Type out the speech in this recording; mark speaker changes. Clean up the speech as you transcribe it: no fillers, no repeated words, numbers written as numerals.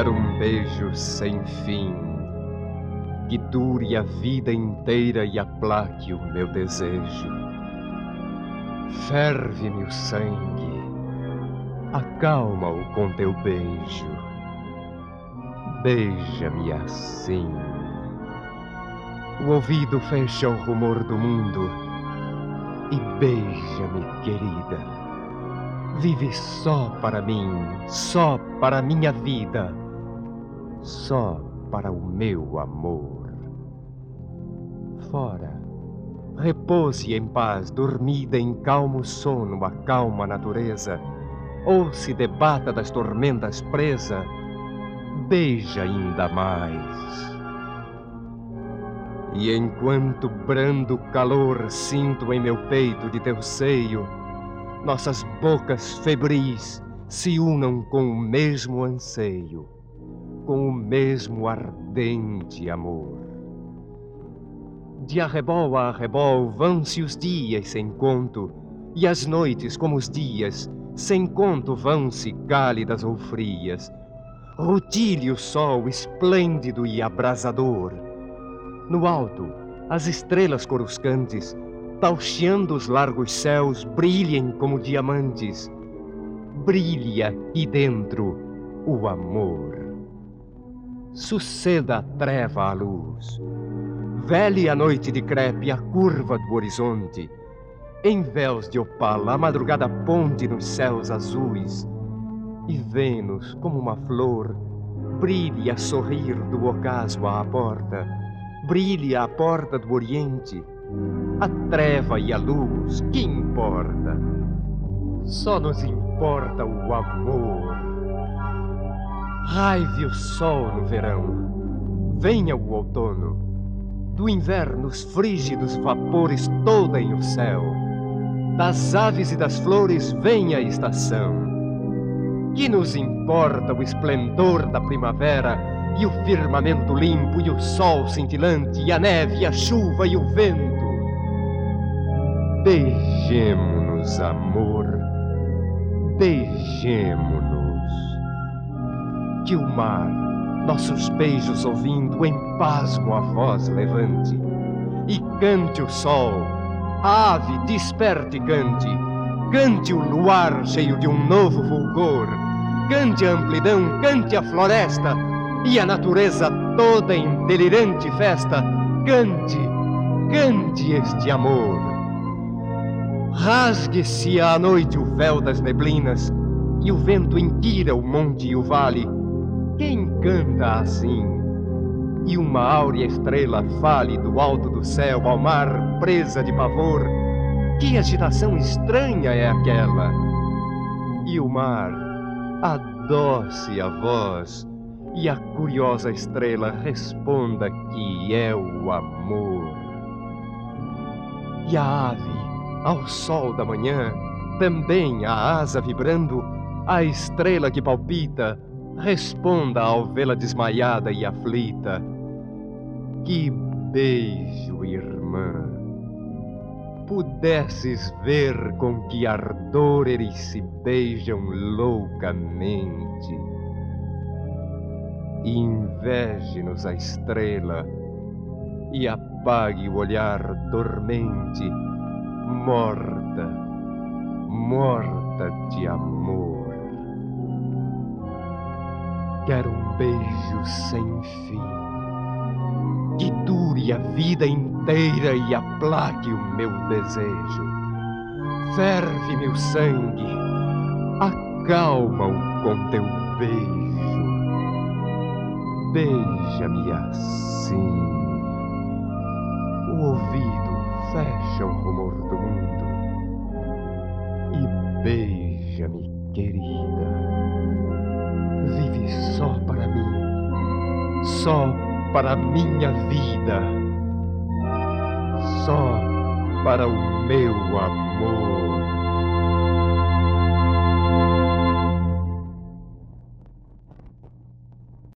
Speaker 1: Quero um beijo sem fim, que dure a vida inteira e aplaque o meu desejo. Ferve-me o sangue, acalma-o com teu beijo. Beija-me assim. O ouvido fecha o rumor do mundo e beija-me, querida. Vive só para mim, só para minha vida, só para o meu amor. Fora, repouse em paz, dormida em calmo sono, acalma a natureza, ou se debata das tormentas presa, beija ainda mais. E enquanto brando calor sinto em meu peito de teu seio, nossas bocas febris se unam com o mesmo anseio, com o mesmo ardente amor. De arrebol a arrebol vão-se os dias sem conto, e as noites como os dias, sem conto vão-se cálidas ou frias. Rutile o sol esplêndido e abrasador. No alto, as estrelas coruscantes, tauxiando os largos céus, brilhem como diamantes. Brilha aqui dentro o amor. Suceda a treva à luz. Vele a noite de crepe a curva do horizonte. Em véus de opala a madrugada ponte nos céus azuis. E Vênus, como uma flor, brilhe a sorrir do ocaso à porta. Brilhe à porta do oriente. A treva e a luz, que importa? Só nos importa o amor. Raive o sol no verão, venha o outono. Do inverno os frígidos vapores todem o céu. Das aves e das flores venha a estação. Que nos importa o esplendor da primavera e o firmamento limpo e o sol cintilante e a neve e a chuva e o vento? Beijemo-nos, amor, beijemo-nos. Que o mar, nossos beijos ouvindo, em pasmo a voz levante. E cante o sol, a ave desperte e cante. Cante o luar cheio de um novo fulgor. Cante a amplidão, cante a floresta. E a natureza toda em delirante festa. Cante, cante este amor. Rasgue-se à noite o véu das neblinas, e o vento inquira o monte e o vale. Quem canta assim? E uma áurea estrela fale do alto do céu ao mar, presa de pavor. Que agitação estranha é aquela? E o mar adoce a voz, e a curiosa estrela responda que é o amor. E a ave, ao sol da manhã, também a asa vibrando, a estrela que palpita, responda ao vê-la desmaiada e aflita. Que beijo, irmã! Pudesses ver com que ardor eles se beijam loucamente. Inveje-nos a estrela e apague o olhar dormente, morta, morta de amor. Quero um beijo sem fim, que dure a vida inteira e aplaque o meu desejo. Ferve-me o sangue, acalma-o com teu beijo. Beija-me assim. O ouvido fecha o rumor do mundo e beija-me, querida. Vive só para mim, só para minha vida, só para o meu amor.